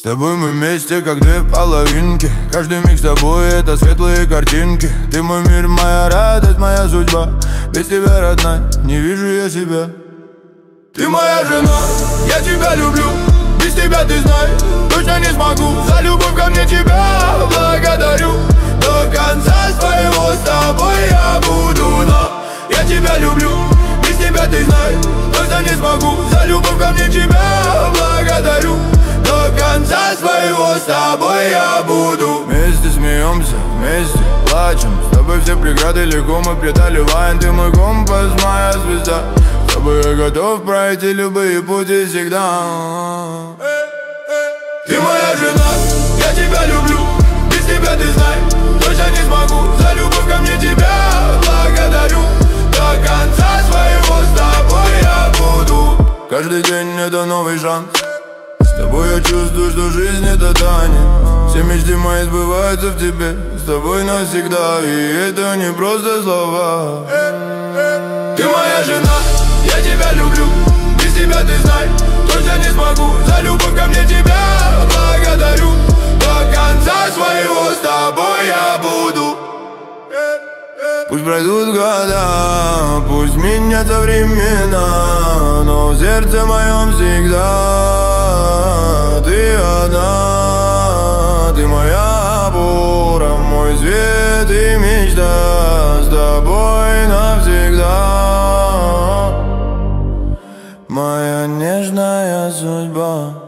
тобой мы вместе, как две половинки. Каждый миг с тобой — это светлые картинки. Ты мой мир, моя радость, моя судьба. Без тебя, родная, не вижу я себя. Ты моя жена, я тебя люблю. Без тебя, ты знай, точно не смогу. За любовь ко мне тебя благодарю. До конца своего с тобой я буду. Но я тебя люблю. Без тебя, ты знай, точно не смогу. За любовь ко мне тебя благодарю. До конца своего с тобой я буду. Вместе смеемся, вместе плачем. С тобой все преграды легко мы преодолеваем. Ты мой компас, моя звезда. С тобой я готов пройти любые пути всегда. Ты моя жена, я тебя люблю. Без тебя, ты знай, точно не смогу. За любовь ко мне тебя благодарю. До конца своего с тобой я буду. Каждый день это новый шанс. С тобой я чувствую, что жизнь это танец. Все мечты мои сбываются в тебе. С тобой навсегда, и это не просто слова. Ты моя жена, я тебя люблю. Без тебя, ты знай, точно не смогу. За любовь ко мне тебя благодарю. До конца своего с тобой я буду. Пусть пройдут года, пусть меняются времена, но в сердце моем всегда ты одна. Ты моя опора, мой свет и мечта. С тобой навсегда. Моя нежная судьба.